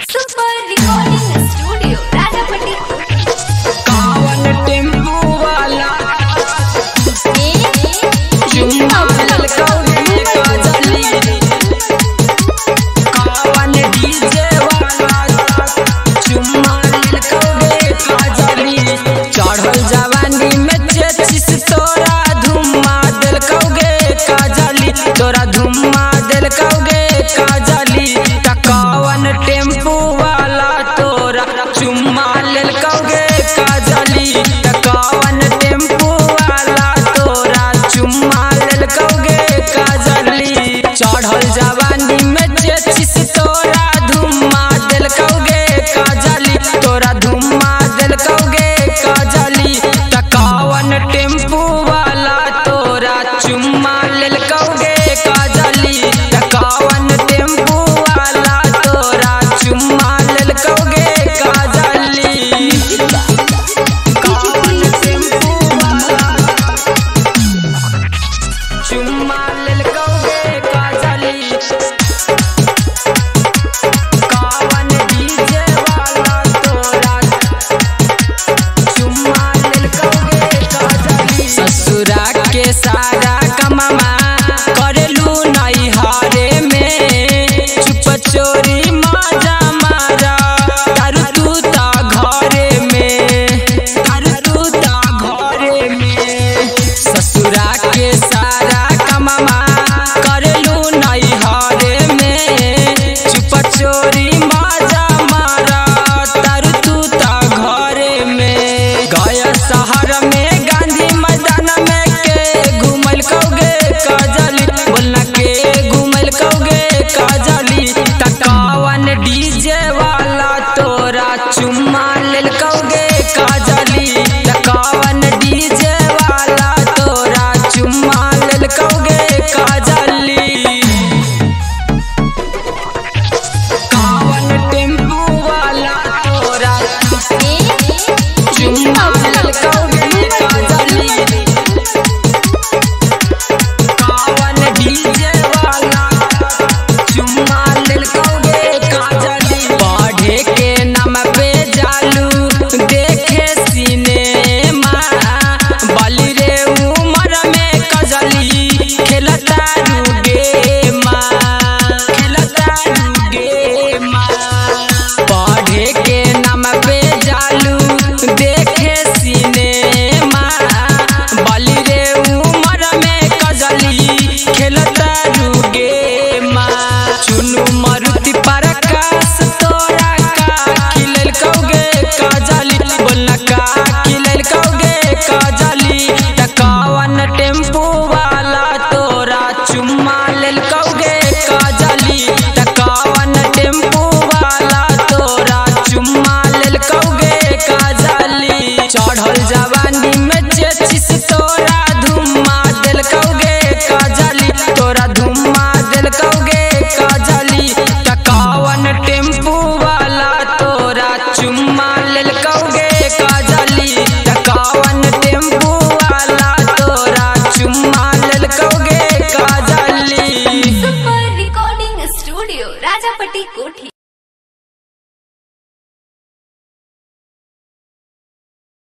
Super recording studio Rajapatti. कावन tempo वाला चुम्मा ललकौले काजली, कावन डीजे वाला चुम्मा ललकौले काजली। चढ़ल जवानी में चेचिस तोरा धुम्मा दिलकौगे काजली, तोरा धुम्मा दिलकौगे काजली। कावन टेम्पू वाला तोरा चुम्मा ललकौगे काजली, कावन टेम्पू वाला तोरा चुम्मा ललकौगे काजली। चढ़ल जवानी में चेचिस तोरा धुम्मा दिलकौगे काजली, तोरा धुम्मा दिलकौगे काजली। कावन टेम्पू वाला तोरा चुम्मा ललकौगे काजली, कावन टेम्पू वाला तोरा चुम्मा ललकौगे काजली। कावन टेम्पू वाला चुम्मा ललकौगे काजली, कावन डीजे वाला तोरा चुम्मा ललकौगे काजली। ससुरा के सारा कमामा करेलू नैहरे में, चुप चोरी माजा मारा तारू तू ता घरे में, तारू तू ता घरे में। ससुरा के सारा कमामा करेलू नैहरे में, चुप चोरी माजा मारा तारू तू ता घरे में। गया शहर में गांधी मैदान में के घूमल कौगे काजली, बोलना के घूमल कौगे काजली। कावन डीजे